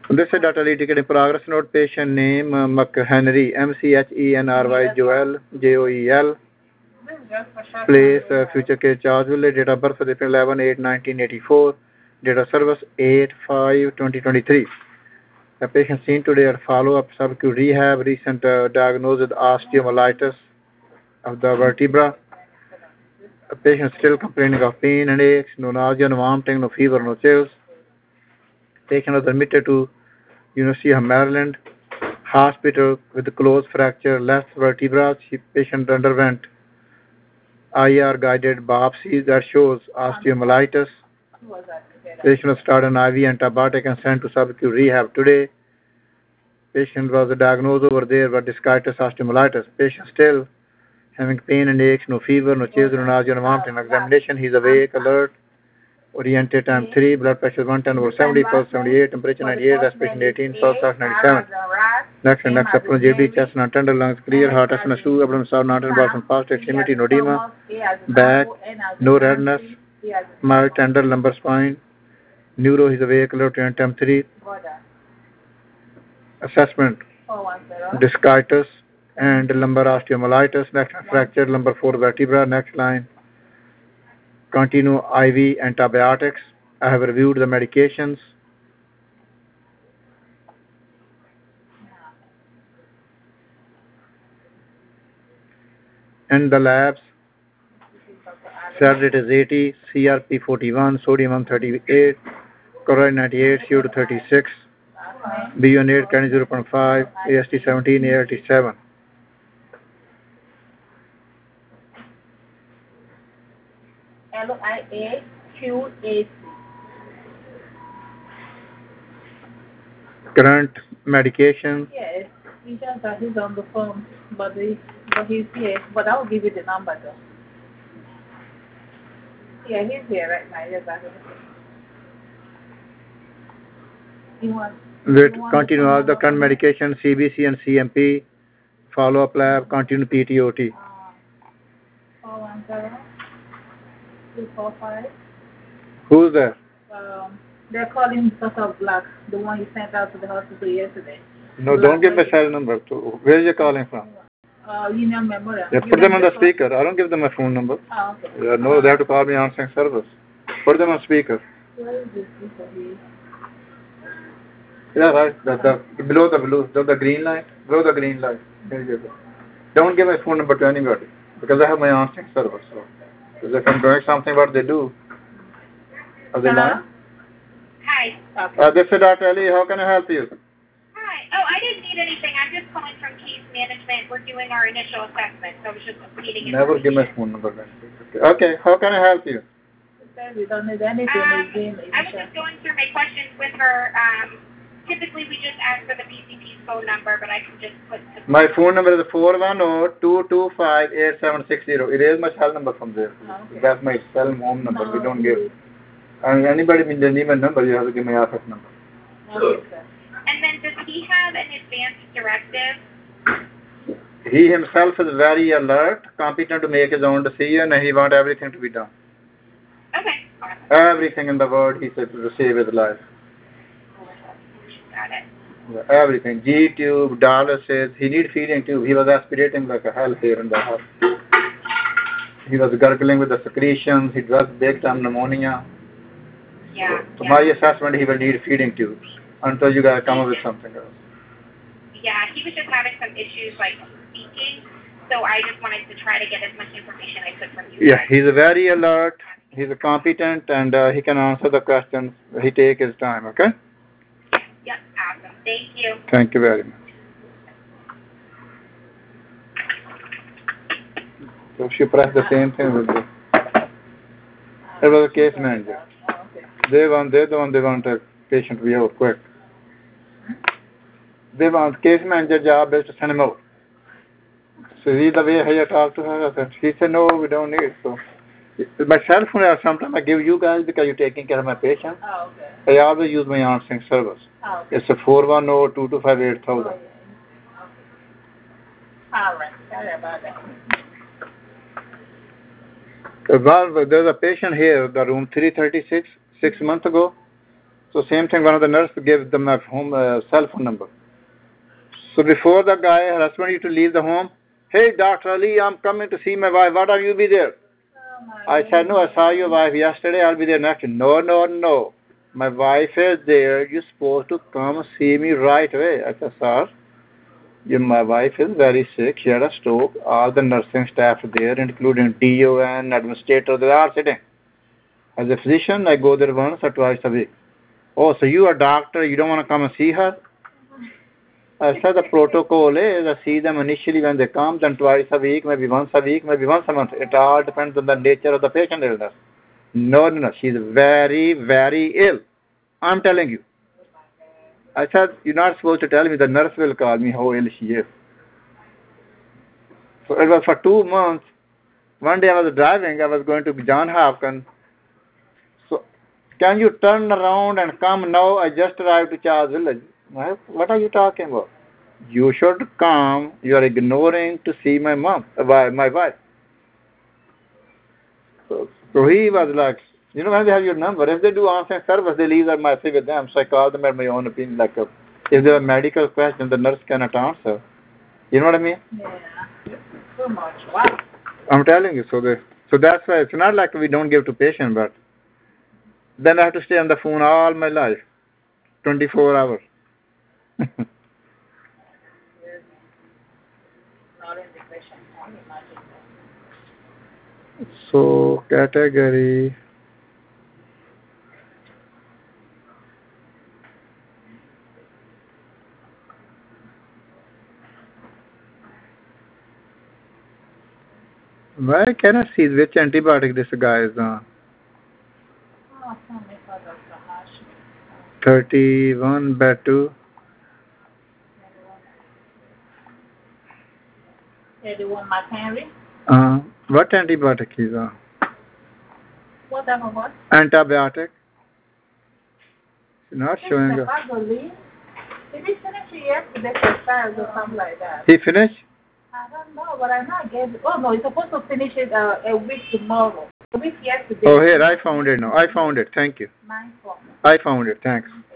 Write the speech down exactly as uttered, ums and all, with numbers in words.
This is data lead in progress note. Patient name uh, McHenry, M C H E N R Y, Joel, J O E L. Place uh, future case Chargeville. Date of birth eleven eight nineteen eighty-four. Date of service eight five twenty twenty-three. The patient seen today at follow-up subacute rehab. Recent uh, diagnosis with osteomyelitis of the vertebra. The patient still complaining of pain and aches, no nausea, no vomiting, no fever, no chills. Patient was admitted to University of Maryland Hospital with a closed fracture left vertebra. Patient underwent I R guided biopsy that shows osteomyelitis. Patient was started on I V antibiotic and sent to subacute rehab today. Patient was diagnosed over there with discitis osteomyelitis. Patient still having pain and aches, no fever, no chills, no nausea, no vomiting. Examination, he's awake, alert, oriented time three, blood pressure one ten over seventy, pulse seventy-eight, temperature ninety-eight, respiration eighteen, pulse ninety-seven. Next and next upon J B, chest and tender, lungs clear, heart S N S two, abdomen sound, not bottom fast, extremity, no edema, back, no redness, mild tender, lumbar spine, neuro, he's awake, alert, time three. Assessment, discitis and lumbar osteomyelitis. Next fracture lumbar four vertebra. Next line, continue I V antibiotics. I have reviewed the medications. And the labs, Saturday is eighty, C R P forty-one, sodium one thirty-eight, chloride ninety-eight, C O two thirty-six, B U N eight, carotene zero point five, A S T seventeen, A L T seven. L I A Q A C. Current medication. Yes, he just that he's on the phone, but he, but he's here. But I'll give you the number though. Yeah, he's here right now. Yes, I You want? Wait, continue all the current medication, C B C and C M P, follow-up lab, continue P T O T. four one seven, two four five. Who's there? Um, they're calling because of Black, the one you sent out to the hospital yesterday. No, Black don't give my cell number. To, where are you calling from? Uh, Union Memorial. Yeah, put them on the speaker. I don't give them my phone number. Oh, okay. Yeah, no, they have to call me answering service. Put them on speaker. Where is this? Yeah, right. The, the, below the blue, below the green line. Below the green line. There you go. Don't give my phone number to anybody because I have my answering service. So, because if I'm doing something, what they do? Are they lying? Hi. Okay. Uh, this is Doctor Ali. How can I help you? Hi. Oh, I didn't need anything. I'm just calling from case management. We're doing our initial assessment, so I was just needing Never give my phone number. Okay. Okay. How can I help you? We don't need anything. Um, I was just going through my questions with her. Um, typically, we just ask for the P C P's phone number, but I can just put... My phone number is four one zero, two two five, eight seven six zero. It is my cell number from there. Okay. That's my cell home number. No, we don't give. And anybody with the name and number, you have to give my office number. Okay, sir. And then does he have an advance directive? He himself is very alert, competent to make his own decision, and he wants everything to be done. Okay. Awesome. Everything in the world, he said, to save his life. Got it. Yeah, everything. G-tube, dialysis. He needs feeding tube. He was aspirating like a hell here in the house. He was gurgling with the secretions. He developed big time pneumonia. Yeah. So yeah. my assessment, he will need feeding tubes until you guys come up with something else. Yeah, he was just having some issues like speaking, so I just wanted to try to get as much information I could from you. Yeah, guys. he's a very alert. He's a competent, and uh, he can answer the questions. He take his time. Okay. Yep. Awesome. Thank you. Thank you very much. So she pressed the same thing with you. It was a case manager. They want, they're the one they want a patient to be out quick. They want case manager job is to send him out. So he's the way I talk to her. She said, no, we don't need it. So my cell phone, sometimes I give you guys because you're taking care of my patient. Oh, okay. I always use my answering service. Oh, okay. It's a four one zero, two two five, eight thousand. Oh, yeah. All right. Sorry about that. Well, there's a patient here, the room three thirty-six, six months ago. So same thing, one of the nurses gave them a home uh, cell phone number. So before the guy, her husband used to leave the home, hey, Doctor Ali, I'm coming to see my wife. Why don't you be there? Oh, my I said, no, I saw your wife yesterday. I'll be there next. No, no, no. My wife is there. You're supposed to come see me right away. I said, sir, you, my wife is very sick. She had a stroke. All the nursing staff there, including D O N, administrator, they are sitting. As a physician, I go there once or twice a week. Oh, so you are a doctor. You don't want to come and see her? I said the protocol is I see them initially when they come, then twice a week, maybe once a week, maybe once a month. It all depends on the nature of the patient illness. No, no, no. She's very, very ill. I'm telling you. I said, you're not supposed to tell me. The nurse will call me how ill she is. So it was for two months. One day I was driving. I was going to John Hopkins. So can you turn around and come now? I just arrived to Charles Village. I, what are you talking about? You should come. You are ignoring to see my mom, uh, my wife. So, so he was like, you know, when they have your number, if they do answering service, they leave that message with them. So I called them at my own opinion. Like, uh, if there are medical questions, the nurse cannot answer. You know what I mean? Yeah. So much. Wow. I'm telling you. So, they, so that's why it's not like we don't give to patient, but then I have to stay on the phone all my life, twenty-four hours. Not in depression. I can imagine that. So category. Why can I see which antibiotic this guy is on? Oh, tell me about Doctor Hashmi. thirty-one Batu. Anyone, my Henry? Uh, what antibiotic is on? Whatever what? Antibiotic. Not showing up. Did he finish it yesterday for trials or something like that? He finished? I don't know, but I not get it. Oh no, he's supposed to finish it uh, a week tomorrow. A week yesterday. Oh, here, I found it now. I found it. Thank you. Nine four. I found it. Thanks.